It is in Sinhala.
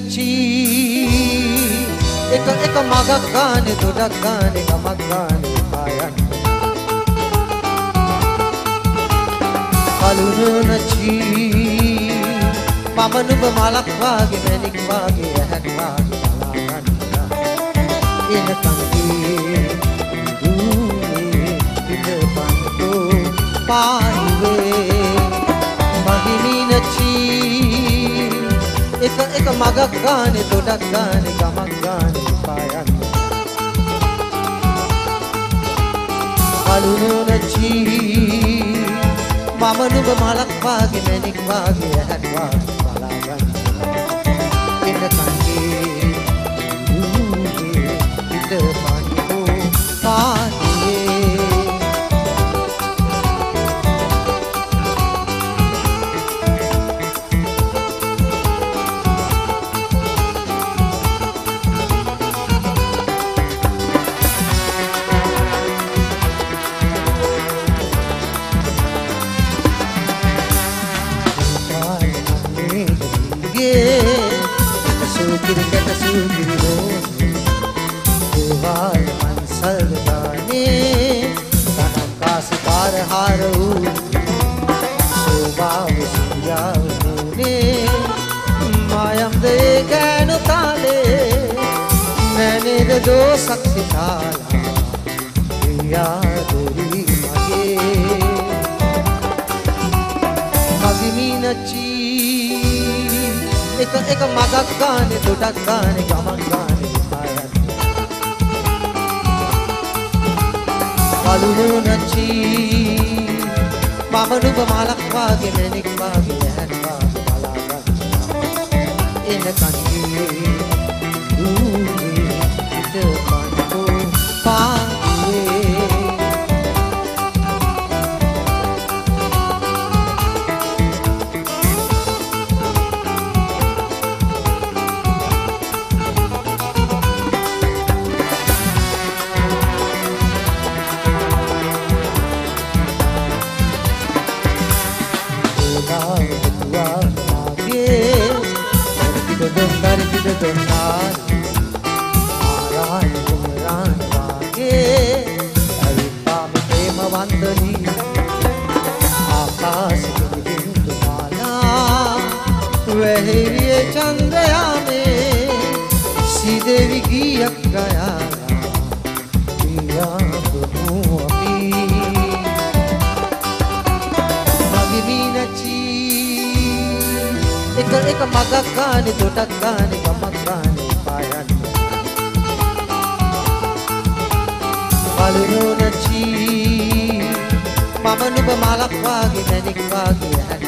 නචී එක මගක් ගානේ දොඩක් ගානේ ගමක් ගානේ පායන්න කලුණු නචී මම නුඹ මලක් වාගේ මැණික් වාගේ ඇහැක් වාගේ බලා ගන්න එන කන්දේ දුවේ පිටපන්තෝ පායිවේ මහිමි නචී එක මගක් ගානේ දොඩක් ගානේ ගමක් ගානේ පායන්න කලුණු නචී මම නුඹ මලක් වාගේ මැණික් වාගේ ඇහැක් වාගේ බලා ගන්න එන කන්දේ දුවේ පිටපන්තෝ පායිවේ Kata sugiri lo, dewa mansal dane, tanam kas par haru, soba usiya mune, mayam de gano tale, maine de do sakti thala, priya dori mage, magimi nachi. එක මගක් ගානේ දොඩක් ගානේ ගමක් ගානේ පායන්න කලුණු නචී මම නුඹ මලක් වාගේ මැණික් වාගේ ඇහැක් වාගේ බලා ගන්න එන කන්දේ දුවේ පිටපන්තෝ පායිවේ वही चंद्रया में सीदेवी की गया एक मगक गाने दොඩක් गाने ගමක් गाने පායන්න කලුණු නචී මම නුඹ මලක් වාගේ මැණික් වාගේ